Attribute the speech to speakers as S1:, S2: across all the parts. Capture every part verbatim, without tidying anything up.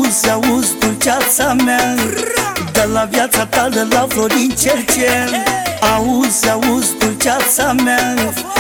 S1: Auzi, auzi, dulceața mea, de la viața ta, de la Florin Cercel. Auzi, auzi, dulceața mea,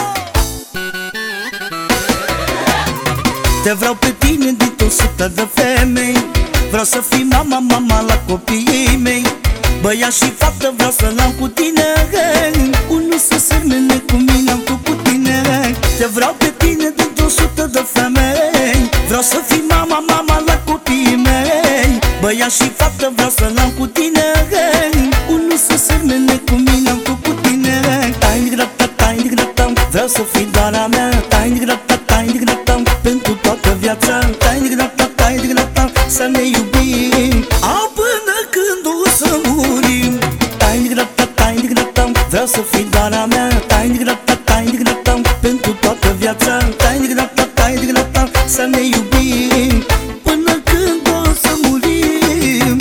S1: te vreau pe tine dintr-o sută de femei. Vreau să fii mama, mama la copiii mei. Băiat și fată vreau să-l am cu tine, unul să semene cu mine, am tu cu tine. Te vreau pe tine dintr-o sută de femei. Vreau să fii mama, mama la copiii mei. Băiat și fată vreau să-l am cu tine, unul să semene cu mine, am tu cu tine. Tai grata, tai grata, vreau să fii doar a mea. Tai grata, tai grata, pentru toată viața. Tai grata, tai grata, să ne iubim a, până când o să murim. Tai grata, tai grata, vreau să fii doar a mea. Tai grata, tai grata, pentru toată viața. Tai grata, tai grata, să ne iubim până când o să murim.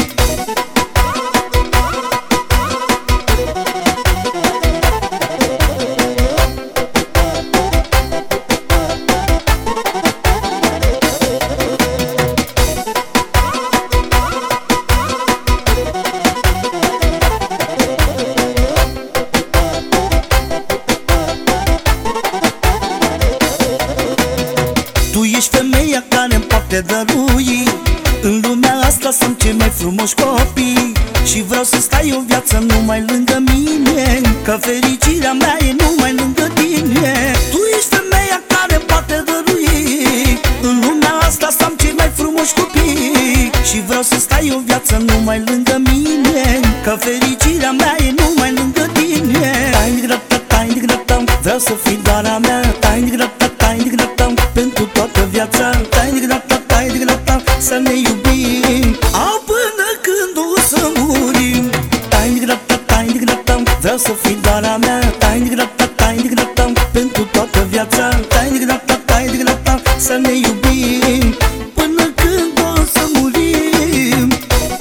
S1: Tu ești femeia care-mi poate dărui în lumea asta să-mi cei mai frumoși copii. Și vreau să stai o viață numai lângă mine, că fericirea mea e numai lângă tine. Tu ești femeia care-mi poate dărui în lumea asta să-mi cei mai frumoși copii. Și vreau să stai o viață numai lângă mine, că fericirea mea e numai lângă tine. Tai grata, tai grata, vreau să fii doar a mea. Tai grata, tai grata, pentru toată viața. Tai grata, tai grata, să ne iubim a, până când o să murim. Tai grata, tai grata, vreau să fii doar a mea. Tai grata, tai grata, pentru toată viața. Tai grata, tai grata, să ne iubim până când o să murim.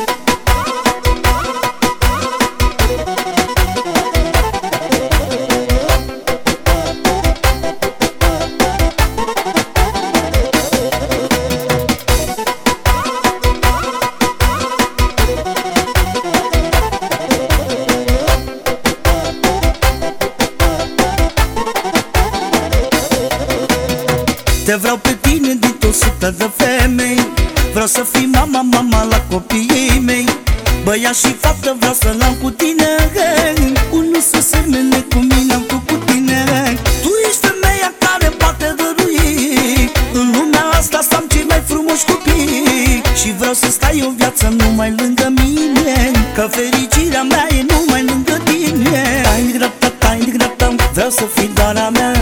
S1: Te vreau pe tine dintr-o sută de femei. Vreau să fii mama, mama la copiii mei. Băiat și fată vreau să-l am cu tine, unul să semene cu mine, am tu cu tine. Tu ești femeia care poate dărui în lumea asta să am cei mai frumoși copii. Și vreau să stai o viață numai lângă mine, că fericirea mea e numai lângă tine. Tai grata, tai grata, vreau să fii doar a mea.